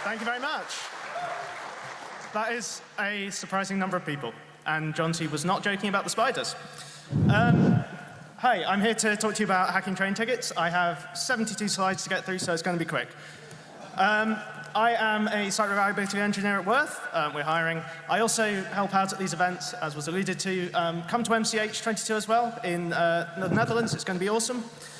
Thank you very much. That is a surprising number of people, and John T. was not joking about the spiders. Hi, I'm here to talk to you about hacking train tickets. I have 72 slides to get through, so it's going to be quick. I am a site reliability engineer at Worth. We're hiring. I also help out at these events, as was alluded to. Come to MCH 22 as well in the Netherlands. It's going to be awesome.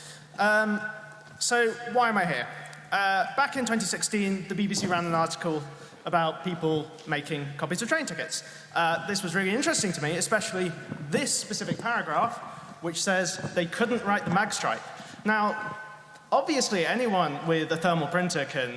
So why am I here? Back in 2016, the BBC ran an article about people making copies of train tickets. This was really interesting to me, especially this specific paragraph, which says they couldn't write the magstripe. Now, obviously, anyone with a thermal printer can,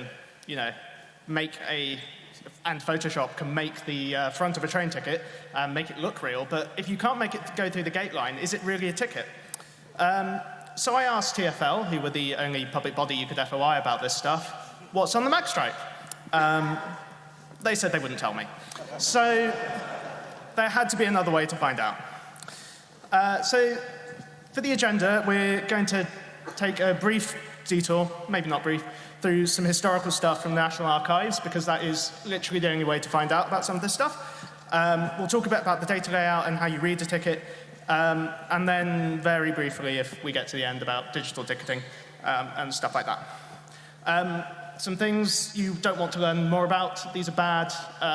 and Photoshop can make the front of a train ticket and make it look real, but if you can't make it go through the gate line, is it really a ticket? So I asked TfL, who were the only public body you could FOI about this stuff, what's on the magstripe? They said they wouldn't tell me. So there had to be another way to find out. So for the agenda, we're going to take a brief detour, maybe not brief, through some historical stuff from the National Archives, because that is literally the only way to find out about some of this stuff. We'll talk a bit about the data layout and how you read a ticket, and then very briefly, if we get to the end, about digital ticketing and stuff like that. Some things you don't want to learn more about. These are bad.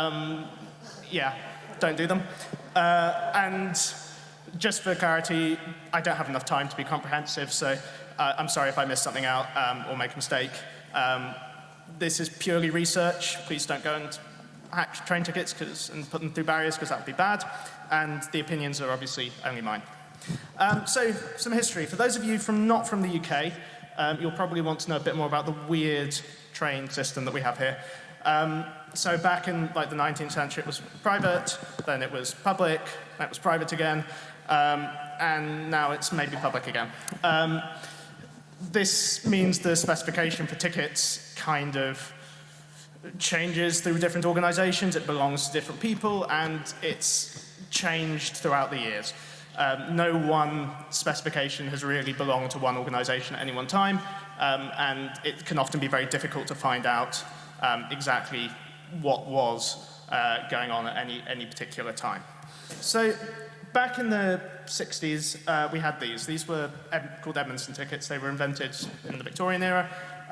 Don't do them. And just for clarity, I don't have enough time to be comprehensive, so I'm sorry if I miss something out or make a mistake. This is purely research. Please don't go and hack train tickets and put them through barriers, because that would be bad. And the opinions are obviously only mine. So some history. For those of you not from the UK, you'll probably want to know a bit more about the weird train system that we have here. So back in the 19th century, it was private, then it was public, then it was private again, and now it's maybe public again. This means the specification for tickets kind of changes through different organizations. It belongs to different people, and it's changed throughout the years. No one specification has really belonged to one organization at any one time, and it can often be very difficult to find out exactly what was going on at any particular time. So back in the 60s, we had these. These were called Edmondson tickets. They were invented in the Victorian era.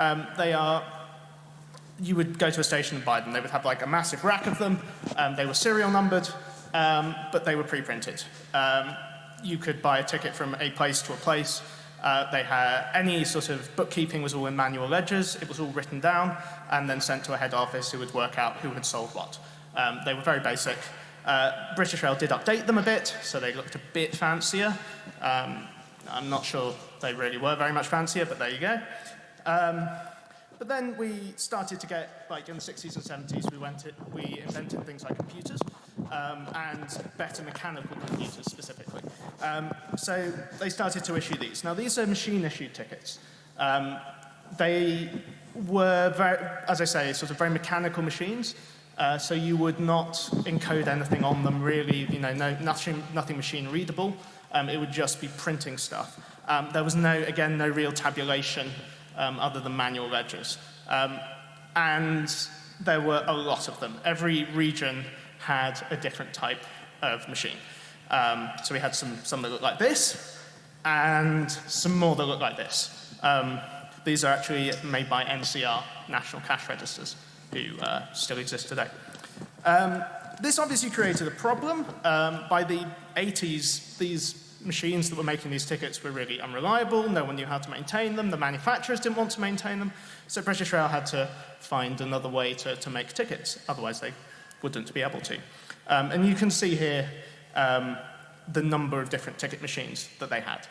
You would go to a station and buy them. They would have a massive rack of them. They were serial numbered, but they were pre-printed. You could buy a ticket from a place to a place. They had any sort of bookkeeping was all in manual ledgers. It was all written down and then sent to a head office who would work out who had sold what. They were very basic. British Rail did update them a bit, so they looked a bit fancier. I'm not sure they really were very much fancier, but there you go. But then we started to get, in the 60s and 70s, we invented things like computers, and better mechanical computers specifically. So they started to issue these. Now, these are machine-issued tickets. They were, as I say, sort of very mechanical machines, so you would not encode anything on them really, nothing machine-readable. It would just be printing stuff. There was no real tabulation other than manual ledgers. And there were a lot of them. Every region had a different type of machine. So we had some that looked like this, and some more that looked like this. These are actually made by NCR, National Cash Registers, who still exist today. This obviously created a problem. By the 80s, these machines that were making these tickets were really unreliable. No one knew how to maintain them. The manufacturers didn't want to maintain them. So British Rail had to find another way to make tickets. Otherwise, they wouldn't be able to. And you can see here the number of different ticket machines that they had.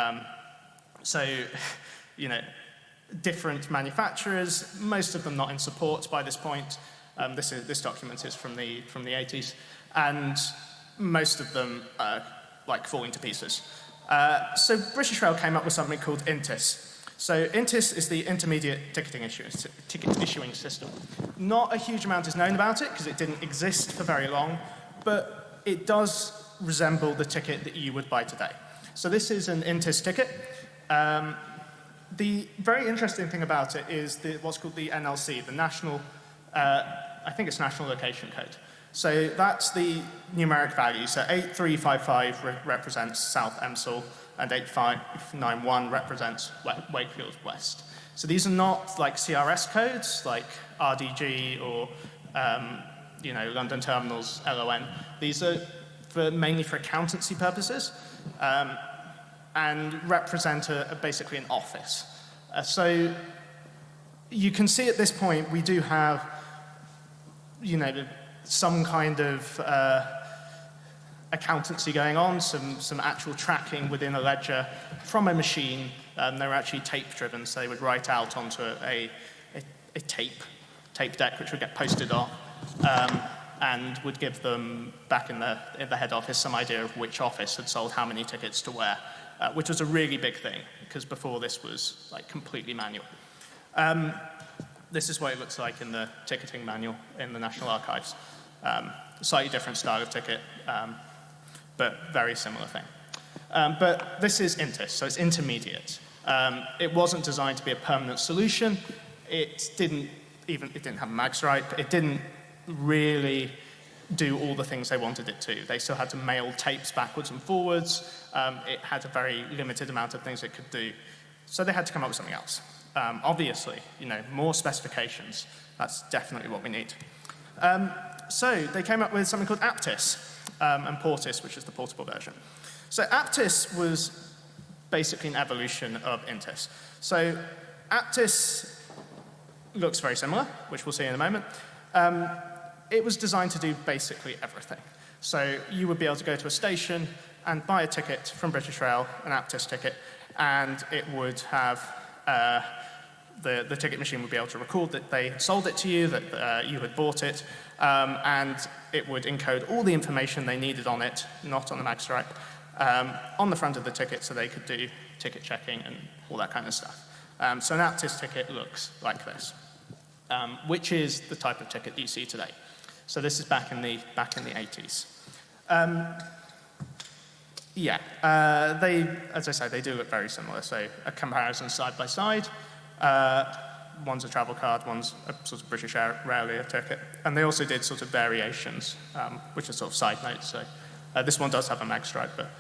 Different manufacturers, most of them not in support by this point. This document is from the 80s. And most of them falling to pieces. So British Rail came up with something called INTIS. So INTIS is the Intermediate Ticket Issuing System. Not a huge amount is known about it because it didn't exist for very long, but it does resemble the ticket that you would buy today. So this is an INTIS ticket. The very interesting thing about it is what's called the NLC, the National I think it's national location code. So that's the numeric value. So 8355 represents South Emsall, and 8591 represents Wakefield West. So these are not like CRS codes, like RDG or London Terminals LON. These are mainly for accountancy purposes and represent basically an office. So you can see at this point we do have, some kind of accountancy going on, some actual tracking within a ledger from a machine. They were actually tape-driven, so they would write out onto a tape deck, which would get posted off, and would give them back in the head office some idea of which office had sold how many tickets to where, which was a really big thing, because before this was like completely manual. This is what it looks like in the ticketing manual in the National Archives. Slightly different style of ticket, but very similar thing. But this is INTIS, so it's intermediate. It wasn't designed to be a permanent solution. It didn't have a mag stripe. It didn't really do all the things they wanted it to. They still had to mail tapes backwards and forwards. It had a very limited amount of things it could do. So they had to come up with something else. Obviously, more specifications. That's definitely what we need. So they came up with something called Aptis and Portis, which is the portable version. So Aptis was basically an evolution of INTIS. So Aptis looks very similar, which we'll see in a moment. It was designed to do basically everything. So you would be able to go to a station and buy a ticket from British Rail, an Aptis ticket, and it would have the ticket machine would be able to record that they had sold it to you, that you had bought it, and it would encode all the information they needed on it, not on the mag stripe, on the front of the ticket so they could do ticket checking and all that kind of stuff. So an Aptis ticket looks like this, which is the type of ticket you see today. So this is back in the 80s. As I say, they do look very similar. So a comparison side by side. One's a travel card, one's a sort of British Rail ticket. And they also did sort of variations, which are sort of side notes. So this one does have a mag stripe, but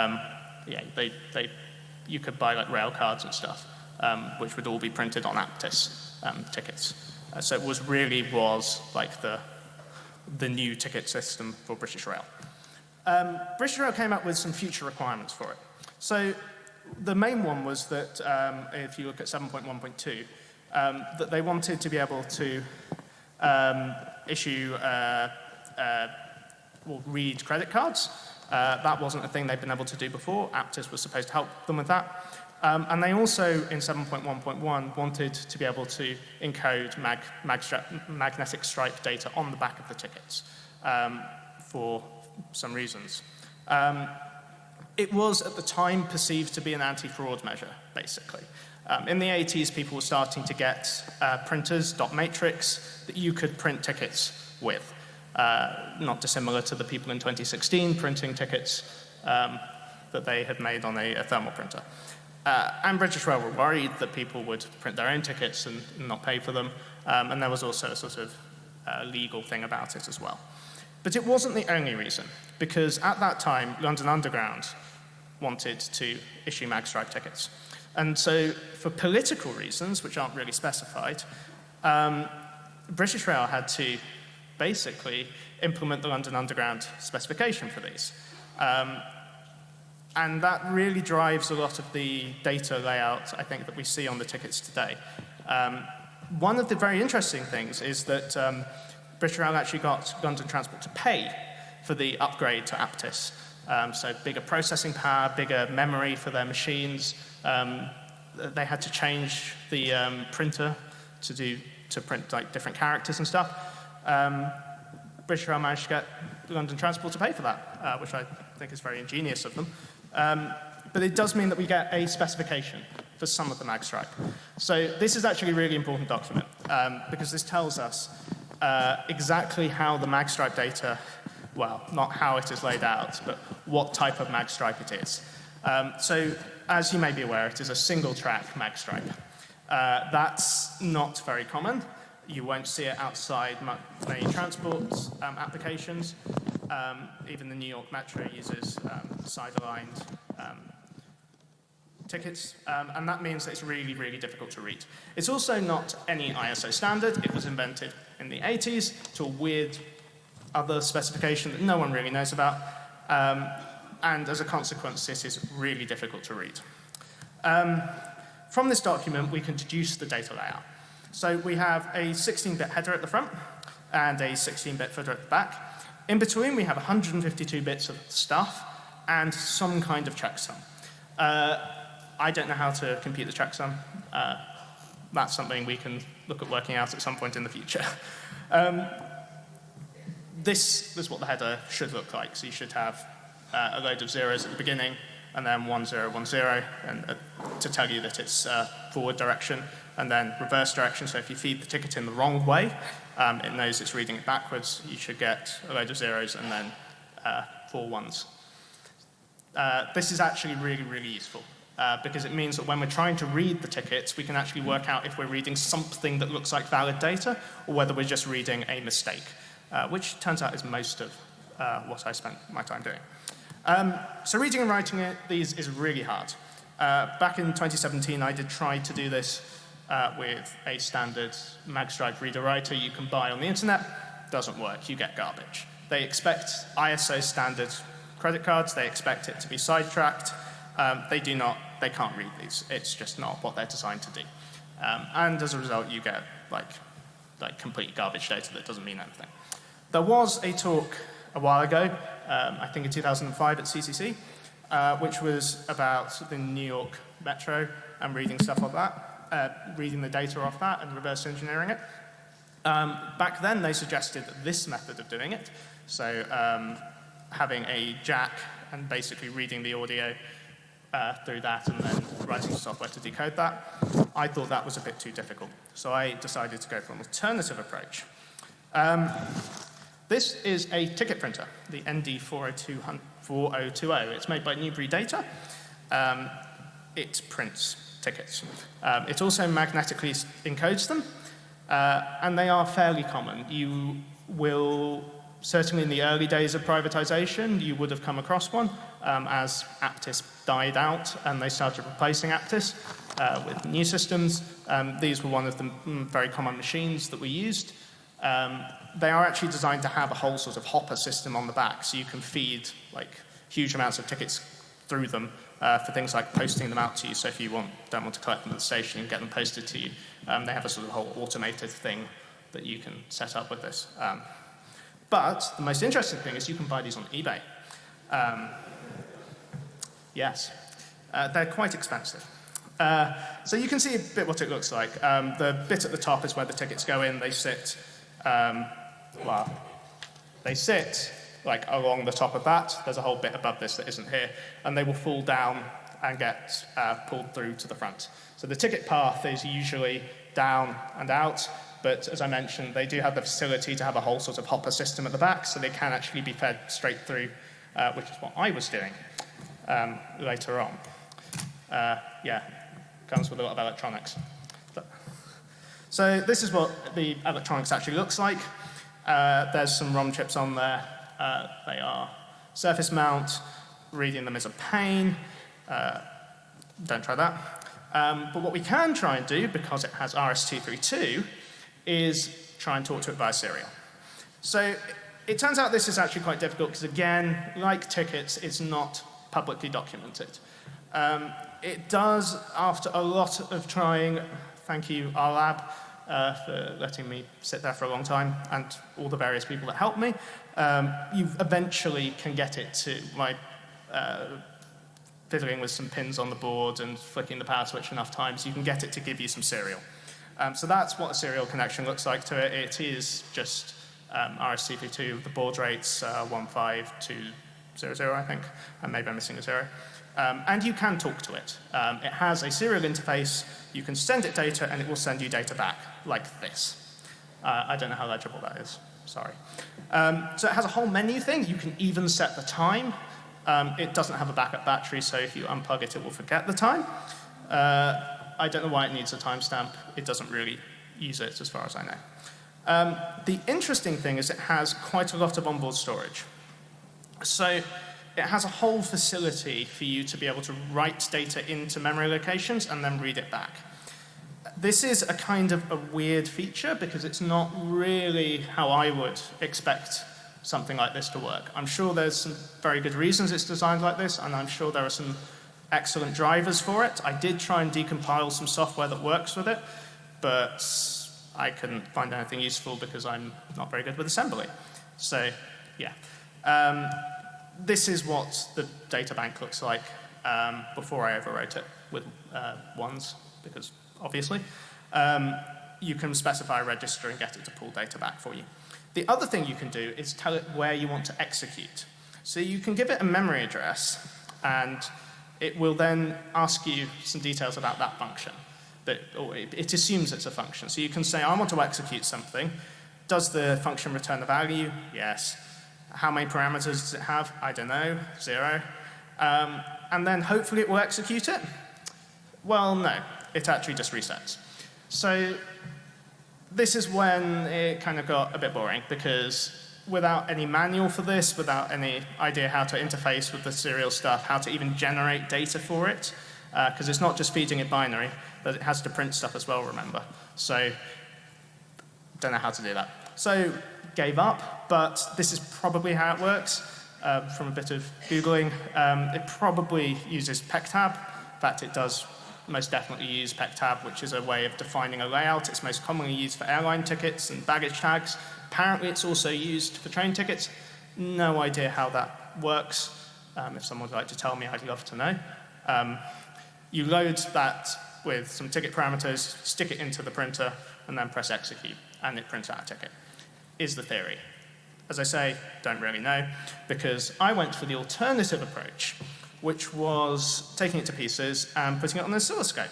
you could buy like rail cards and stuff, which would all be printed on Aptis tickets. So it was like the new ticket system for British Rail. British Rail came up with some future requirements for it. So the main one was that, if you look at 7.1.2, that they wanted to be able to issue or read credit cards. That wasn't a thing they'd been able to do before. Aptis was supposed to help them with that. And they also, in 7.1.1, wanted to be able to encode magnetic stripe data on the back of the tickets for some reasons. It was, at the time, perceived to be an anti-fraud measure, basically. In the 80s, people were starting to get printers, dot matrix, that you could print tickets with. Not dissimilar to the people in 2016 printing tickets that they had made on a thermal printer. And British Rail were worried that people would print their own tickets and not pay for them. And there was also a sort of legal thing about it as well. But it wasn't the only reason, because at that time, London Underground wanted to issue mag stripe tickets. And so for political reasons, which aren't really specified, British Rail had to basically implement the London Underground specification for these. And that really drives a lot of the data layout, I think, that we see on the tickets today. One of the very interesting things is that British Rail actually got London Transport to pay for the upgrade to Aptis. So bigger processing power, bigger memory for their machines. They had to change the printer to print like different characters and stuff. British Rail managed to get London Transport to pay for that, which I think is very ingenious of them. But it does mean that we get a specification for some of the mag stripe. So this is actually a really important document, because this tells us exactly how the mag stripe data, well, not how it is laid out, but what type of mag stripe it is. So as you may be aware, it is a single track mag stripe. That's not very common. You won't see it outside many transport applications. Even the New York Metro uses side-aligned tickets, and that means that it's really, really difficult to read. It's also not any ISO standard. It was invented in the 80s to a weird other specification that no one really knows about, and as a consequence, this is really difficult to read. From this document, we can deduce the data layout. So we have a 16-bit header at the front and a 16-bit footer at the back. In between, we have 152 bits of stuff and some kind of checksum. I don't know how to compute the checksum. That's something we can look at working out at some point in the future. This is what the header should look like. So you should have a load of zeros at the beginning, and then 1010, and to tell you that it's forward direction, and then reverse direction. So if you feed the ticket in the wrong way, it knows it's reading it backwards. You should get a load of zeros and then 4 ones. This is actually really, really useful. Because it means that when we're trying to read the tickets, we can actually work out if we're reading something that looks like valid data, or whether we're just reading a mistake, which turns out is most of what I spent my time doing. So reading and writing these is really hard. Back in 2017, I did try to do this with a standard Magstripe reader-writer you can buy on the internet. Doesn't work. You get garbage. They expect ISO standard credit cards. They expect it to be sidetracked. They can't read these. It's just not what they're designed to do. And as a result, you get like complete garbage data that doesn't mean anything. There was a talk a while ago, I think in 2005 at CCC, which was about the New York Metro and reading stuff like that, reading the data off that and reverse engineering it. Back then, they suggested this method of doing it, so having a jack and basically reading the audio through that and then writing software to decode that. I thought that was a bit too difficult, so I decided to go for an alternative approach. This is a ticket printer, the ND4020. It's made by Newbury Data. It prints tickets. It also magnetically encodes them, and they are fairly common. You will, certainly in the early days of privatization, you would have come across one as Aptis died out and they started replacing Aptis with new systems. These were one of the very common machines that we used. They are actually designed to have a whole sort of hopper system on the back, so you can feed like huge amounts of tickets through them for things like posting them out to you. So if you don't want to collect them at the station and get them posted to you, they have a sort of whole automated thing that you can set up with this. But the most interesting thing is you can buy these on eBay. Yes, they're quite expensive. So you can see a bit what it looks like. The bit at the top is where the tickets go in. They sit, they sit like along the top of that. There's a whole bit above this that isn't here, and they will fall down and get pulled through to the front. So the ticket path is usually down and out, but as I mentioned, they do have the facility to have a whole sort of hopper system at the back, so they can actually be fed straight through, which is what I was doing later on. Comes with a lot of electronics. So this is what the electronics actually looks like. There's some ROM chips on there. They are surface mount. Reading them is a pain. Don't try that. But what we can try and do, because it has RS-232, is try and talk to it via serial. So it turns out this is actually quite difficult because, again, like tickets, it's not publicly documented. It does, after a lot of trying, thank you, RLab, for letting me sit there for a long time, and all the various people that helped me, you eventually can get it to, like, fiddling with some pins on the board and flicking the power switch enough times, you can get it to give you some serial. So that's what a serial connection looks like to it. It is just RS-232, the baud rate's 15200, I think, and maybe I'm missing a 0. And you can talk to it. It has a serial interface. You can send it data, and it will send you data back, like this. I don't know how legible that is. Sorry. So it has a whole menu thing. You can even set the time. It doesn't have a backup battery, so if you unplug it, it will forget the time. I don't know why it needs a timestamp. It doesn't really use it, as far as I know. The interesting thing is it has quite a lot of onboard storage. So it has a whole facility for you to be able to write data into memory locations and then read it back. This is a kind of a weird feature because it's not really how I would expect something like this to work. I'm sure there's some very good reasons it's designed like this, and I'm sure there are some excellent drivers for it. I did try and decompile some software that works with it, but I couldn't find anything useful because I'm not very good with assembly. So, yeah. This is what the data bank looks like before I overwrote it with ones, because obviously. You can specify a register and get it to pull data back for you. The other thing you can do is tell it where you want to execute. So you can give it a memory address, and it will then ask you some details about that function. It assumes it's a function. So you can say, I want to execute something. Does the function return a value? Yes. How many parameters does it have? I don't know, 0. And then hopefully it will execute it. Well, no, it actually just resets. So this is when it kind of got a bit boring, because without any manual for this, without any idea how to interface with the serial stuff, how to even generate data for it, because it's not just feeding it binary, but it has to print stuff as well, remember. So don't know how to do that. So gave up, but this is probably how it works from a bit of Googling. It probably uses PecTab. In fact, it does most definitely use PecTab, which is a way of defining a layout. It's most commonly used for airline tickets and baggage tags. Apparently, it's also used for train tickets. No idea how that works. If someone would like to tell me, I'd love to know. You load that with some ticket parameters, stick it into the printer, and then press execute, and it prints out a ticket, is the theory. As I say, don't really know, because I went for the alternative approach, which was taking it to pieces and putting it on an oscilloscope.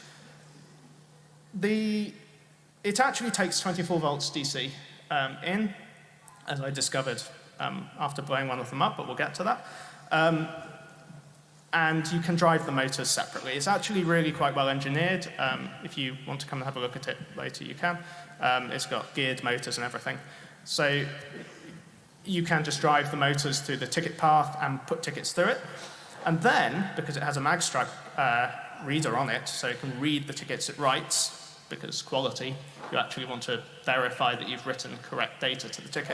It actually takes 24 volts DC in, as I discovered after blowing one of them up, but we'll get to that. And you can drive the motors separately. It's actually really quite well engineered. If you want to come and have a look at it later, you can. It's got geared motors and everything. So you can just drive the motors through the ticket path and put tickets through it. And then, because it has a magstripe reader on it, so it can read the tickets it writes, because quality, you actually want to verify that you've written correct data to the ticket.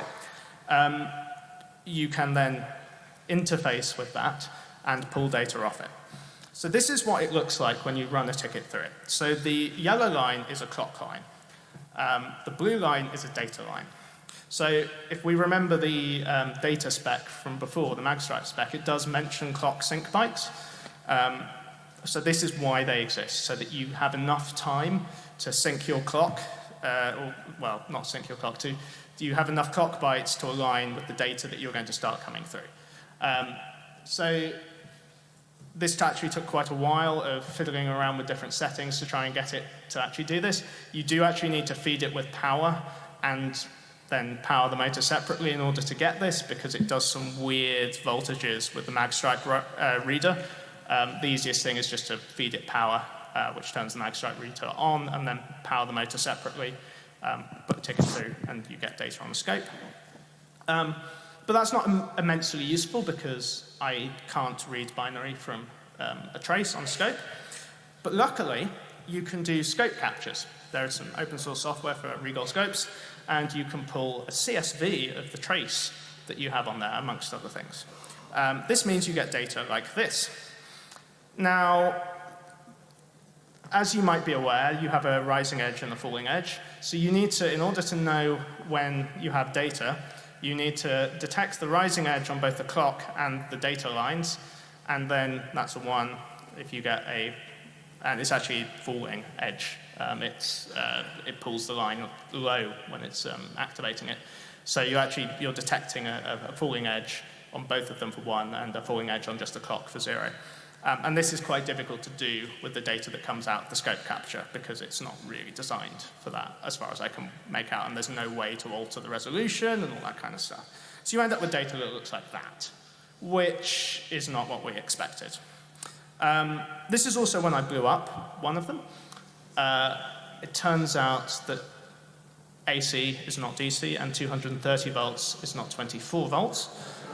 You can then interface with that and pull data off it. So this is what it looks like when you run a ticket through it. So the yellow line is a clock line. The blue line is a data line. So if we remember the data spec from before, the magstripe spec, it does mention clock sync bytes. So this is why they exist, so that you have enough time to sync your clock, well, not sync your clock, you have enough clock bytes to align with the data that you're going to start coming through. So this actually took quite a while of fiddling around with different settings to try and get it to actually do this. You do actually need to feed it with power and then power the motor separately in order to get this, because it does some weird voltages with the magstripe reader. The easiest thing is just to feed it power, which turns the magstripe reader on, and then power the motor separately, put the ticket through, and you get data on the scope. But that's not immensely useful, because I can't read binary from a trace on scope. But luckily, you can do scope captures. There's some open source software for Regal scopes, and you can pull a CSV of the trace that you have on there, amongst other things. This means you get data like this. Now, as you might be aware, you have a rising edge and a falling edge. So you need to, in order to know when you have data, you need to detect the rising edge on both the clock and the data lines, and then that's a 1 if you get and it's actually falling edge. It pulls the line low when it's activating it. So you're detecting a falling edge on both of them for 1 and a falling edge on just the clock for 0. And this is quite difficult to do with the data that comes out of the scope capture, because it's not really designed for that, as far as I can make out, and there's no way to alter the resolution and all that kind of stuff. So you end up with data that looks like that, which is not what we expected. This is also when I blew up one of them. it turns out that AC is not DC, and 230 volts is not 24 volts.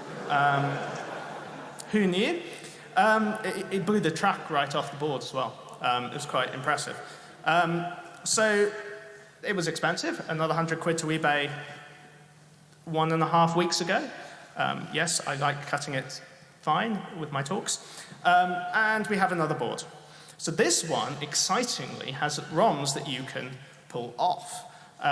Who knew? It blew the track right off the board as well. It was quite impressive. So it was expensive, another 100 quid to eBay 1.5 weeks ago. Yes, I like cutting it fine with my talks. And we have another board. So this one, excitingly, has ROMs that you can pull off.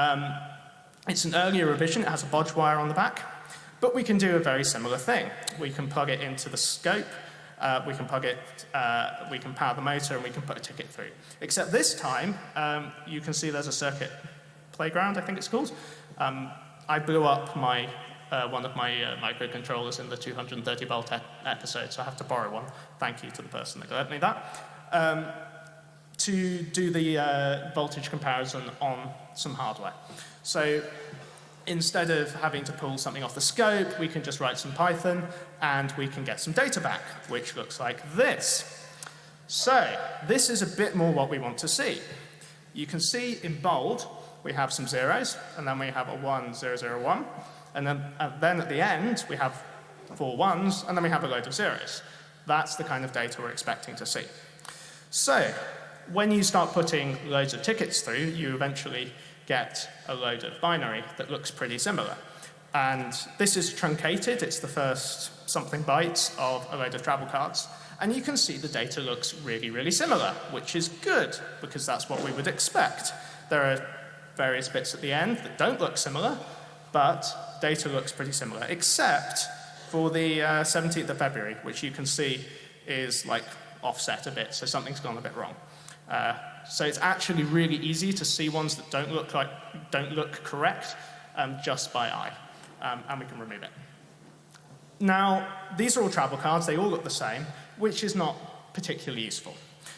It's an earlier revision. It has a bodge wire on the back. But we can do a very similar thing. We can plug it into the scope. We can power the motor, and we can put a ticket through. Except this time, you can see there's a circuit playground, I think it's called. I blew up one of my microcontrollers in the 230 volt episode, so I have to borrow one. Thank you to the person that lent me that. To do the voltage comparison on some hardware. So instead of having to pull something off the scope, we can just write some Python, and we can get some data back, which looks like this. So this is a bit more what we want to see. You can see in bold, we have some zeros, and then we have a 1, 0, 0, 1. And then at the end, we have 4 ones, and then we have a load of zeros. That's the kind of data we're expecting to see. So when you start putting loads of tickets through, you eventually get a load of binary that looks pretty similar. And this is truncated. It's the first something bytes of a load of travel cards. And you can see the data looks really, really similar, which is good, because that's what we would expect. There are various bits at the end that don't look similar, but data looks pretty similar, except for the 17th of February, which you can see is like offset a bit, so something's gone a bit wrong. So it's actually really easy to see ones that don't look correct just by eye, and we can remove it. Now, these are all travel cards. They all look the same, which is not particularly useful.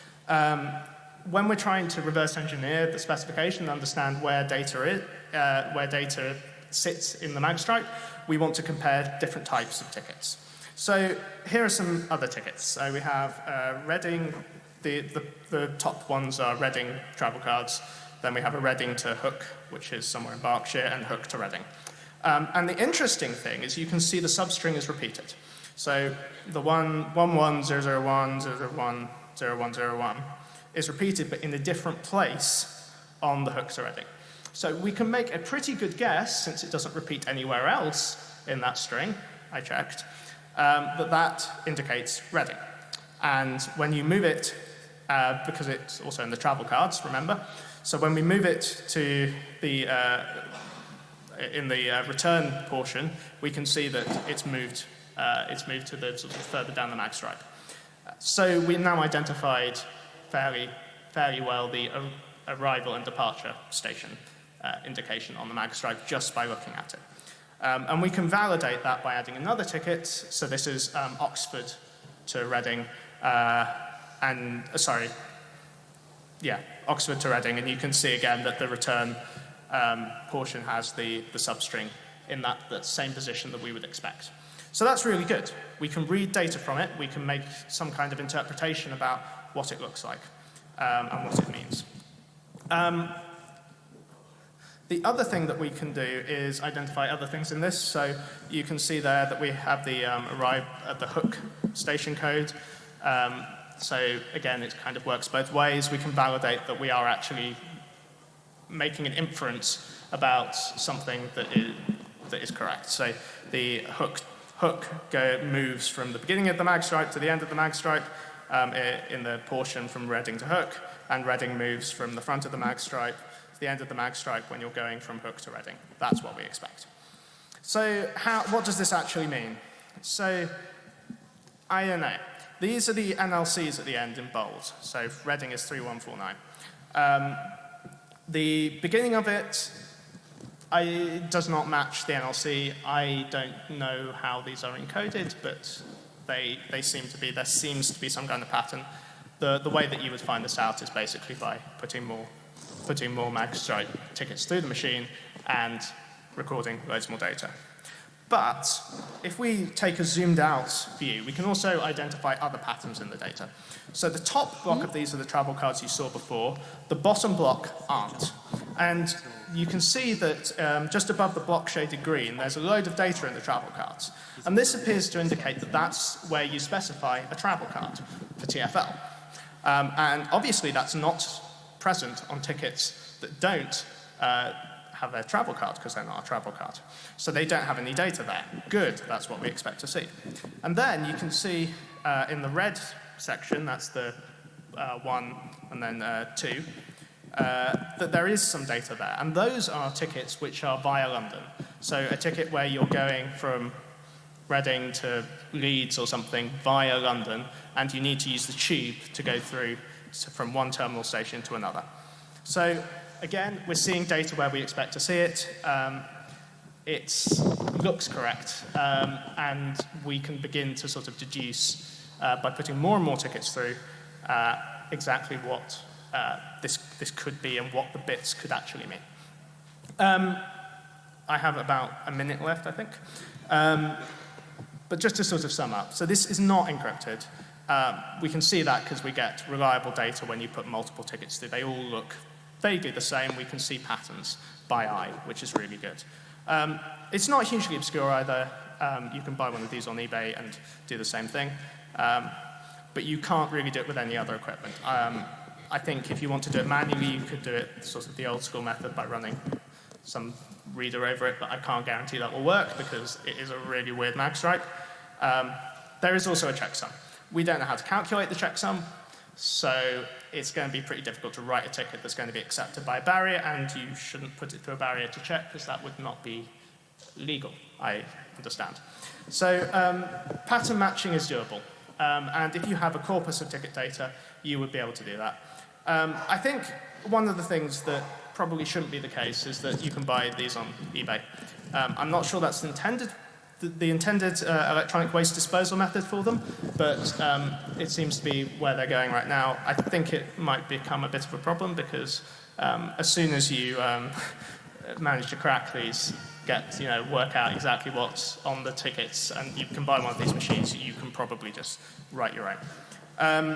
When we're trying to reverse engineer the specification and understand where data sits in the magstripe, we want to compare different types of tickets. So here are some other tickets. So we have Reading. The top ones are Reading travel cards. Then we have a Reading to Hook, which is somewhere in Berkshire, and Hook to Reading. And the interesting thing is you can see the substring is repeated. So the 1100100100101 is repeated, but in a different place on the Hook to Reading. So we can make a pretty good guess, since it doesn't repeat anywhere else in that string, I checked, that indicates Reading. And when you move it, because it's also in the travel cards, remember, so when we move it to the in the return portion, we can see that it's moved to the sort of further down the magstripe. So we now identified fairly well the arrival and departure station indication on the magstripe just by looking at it. And we can validate that by adding another ticket. So this is Oxford to Reading, Oxford to Reading, and you can see again that the return portion has the substring in that same position that we would expect. So that's really good. We can read data from it. We can make some kind of interpretation about what it looks like and what it means. The other thing that we can do is identify other things in this. So you can see there that we have the arrive at the Hook station code. So again, it kind of works both ways. We can validate that we are actually making an inference about something that is correct. So the hook moves from the beginning of the magstripe to the end of the magstripe in the portion from Reading to Hook, and Reading moves from the front of the magstripe to the end of the magstripe when you're going from Hook to Reading. That's what we expect. So what does this actually mean? So I don't know. These are the NLCs at the end in bold. So Reading is 3149. The beginning of it does not match the NLC. I don't know how these are encoded, but they seem to be. There seems to be some kind of pattern. The way that you would find this out is basically by putting more magstripe tickets through the machine and recording loads more data. But if we take a zoomed out view, we can also identify other patterns in the data. So the top block of these are the travel cards you saw before. The bottom block aren't. And you can see that just above the block shaded green, there's a load of data in the travel cards. And this appears to indicate that that's where you specify a travel card for TfL. And obviously that's not present on tickets that don't have a travel card because they're not a travel card. So they don't have any data there. Good, that's what we expect to see. And then you can see in the red section, that's the 1 and then 2, that there is some data there. And those are tickets which are via London. So a ticket where you're going from Reading to Leeds or something via London, and you need to use the tube to go through from one terminal station to another. So again, we're seeing data where we expect to see it. It looks correct, and we can begin to sort of deduce by putting more and more tickets through exactly what this could be and what the bits could actually mean. I have about a minute left, I think. But just to sort of sum up, so this is not encrypted. We can see that because we get reliable data when you put multiple tickets through. They all look vaguely the same. We can see patterns by eye, which is really good. It's not hugely obscure either. You can buy one of these on eBay and do the same thing. But you can't really do it with any other equipment. I think if you want to do it manually, you could do it sort of the old school method by running some reader over it, but I can't guarantee that will work because it is a really weird magstripe. There is also a checksum. We don't know how to calculate the checksum, so it's going to be pretty difficult to write a ticket that's going to be accepted by a barrier, and you shouldn't put it through a barrier to check because that would not be legal, I understand. So pattern matching is doable, and if you have a corpus of ticket data, you would be able to do that. I think one of the things that probably shouldn't be the case is that you can buy these on eBay. I'm not sure that's intended, the intended electronic waste disposal method for them, but it seems to be where they're going right now. I think it might become a bit of a problem because as soon as you manage to crack these, work out exactly what's on the tickets, and you can buy one of these machines, you can probably just write your own.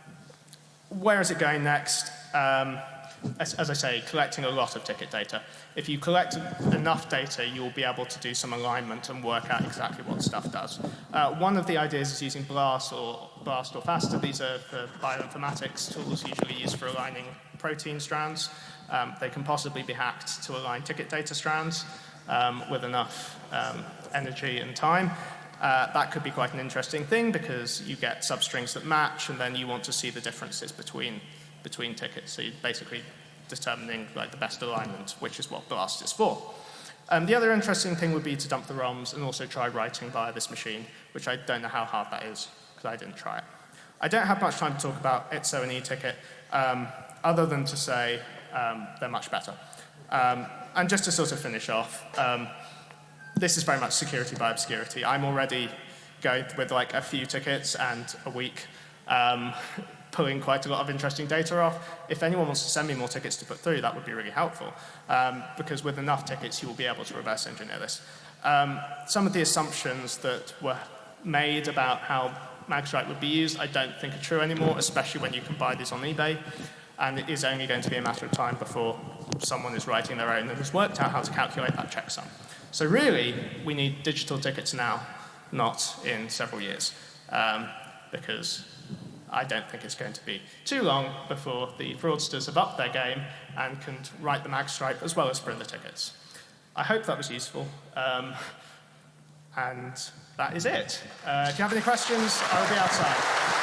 Where is it going next? As I say, collecting a lot of ticket data. If you collect enough data, you'll be able to do some alignment and work out exactly what stuff does. One of the ideas is using BLAST or FASTA. These are the bioinformatics tools usually used for aligning protein strands. They can possibly be hacked to align ticket data strands with enough energy and time. That could be quite an interesting thing because you get substrings that match, and then you want to see the differences between tickets. So you're basically determining the best alignment, which is what BLAST is for. The other interesting thing would be to dump the ROMs and also try writing via this machine, which I don't know how hard that is because I didn't try it. I don't have much time to talk about ITSO and eTicket other than to say they're much better. And just to sort of finish off, this is very much security by obscurity. I'm already going with a few tickets and a week pulling quite a lot of interesting data off. If anyone wants to send me more tickets to put through, that would be really helpful because with enough tickets, you will be able to reverse engineer this. Some of the assumptions that were made about how magstripe would be used, I don't think are true anymore, especially when you can buy these on eBay. And it is only going to be a matter of time before someone is writing their own and has worked out how to calculate that checksum. So really, we need digital tickets now, not in several years, because I don't think it's going to be too long before the fraudsters have upped their game and can write the magstripe as well as print the tickets. I hope that was useful, and that is it. If you have any questions, I will be outside.